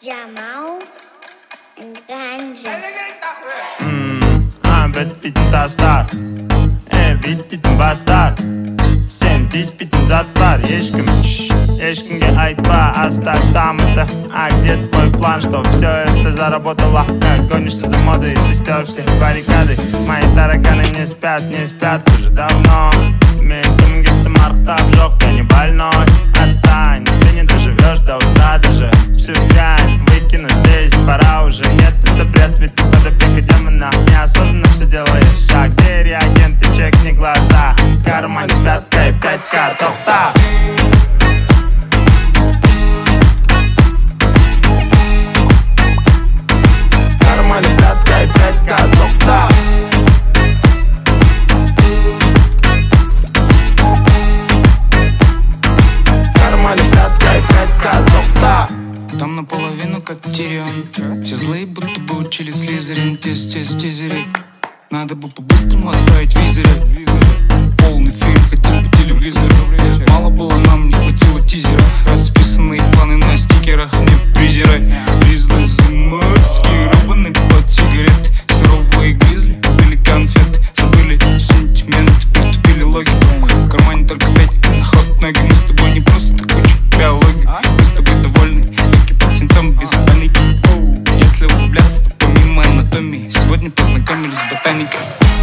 Jamal and Ganja. Bittin taslar bittin bastar. Sen bittin zatlar. Ешкімге айтпа, оставь там это. А где твой план, что все это заработало? Гонишься за модой, ты стер все баррикады. Мои тараканы не спят уже давно. Мен кімге-то марқтап жоқ, я не больной. Отстань, ты не доживешь до утра даже. Всю дрянь выкину здесь, пора уже. Нет, это бред, ведь ты под опекой демона. Неосознанно все делаешь шаг. Где реагенты, чекни глаза. В кармане пятка и 5К, тофта. Там наполовину как Тирион. Все злые будто бы учили Слизерин. Тизеры. Надо бы по-быстрому отправить визеры. Полный фильм хотим по телевизору. Мало было, нам не хватило тизера. Расписанные планы на стикерах. Не презирай. Гризли зимовские рыбаны под сигареты. Суровые гризли купили конфеты. Забыли сентименты, притупили логику. В кармане только 5 на ход ноги. Мы с тобой не просто куча биологии. Мы с тобой довольны, руки под свинцом без паники. Если углубляться, то помимо анатомии. Сегодня познакомились с ботаникой.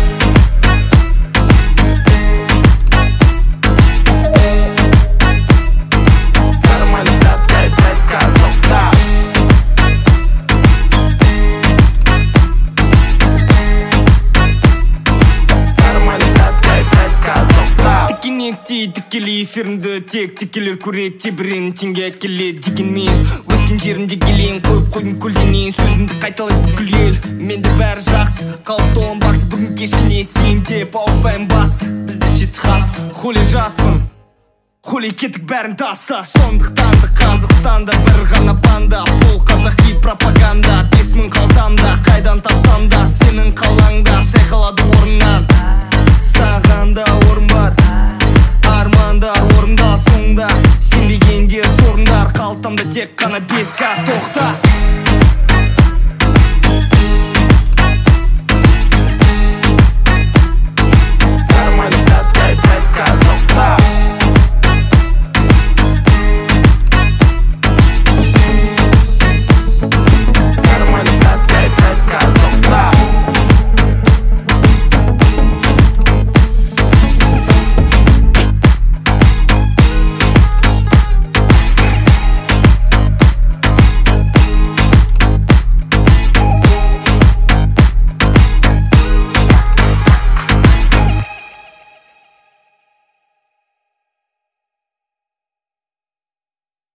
Тікелей эфирінде тек текелер көреді тебірен теңге келеді дегенмен өскен жерінде келейін қойып қойдың көлденейін сөзімді қайталайды бүкіл ел менде бәрі жақсы қалыпты он бакс бүгін кешкіне сен деп ауыртпаймын басты бізде жеті хат хули жаспын хули кеттік бәрін таста сондықтан да Қазақстанда бір ғана банда бұл қазақи пропаганда 5000 қалтамда қайдан тапсам да сенің қалаңда шайқалады орыннан саған да орын бар армандар орындалды соңында сенбегендер сорындар қалтамда тек қана 5К тоқта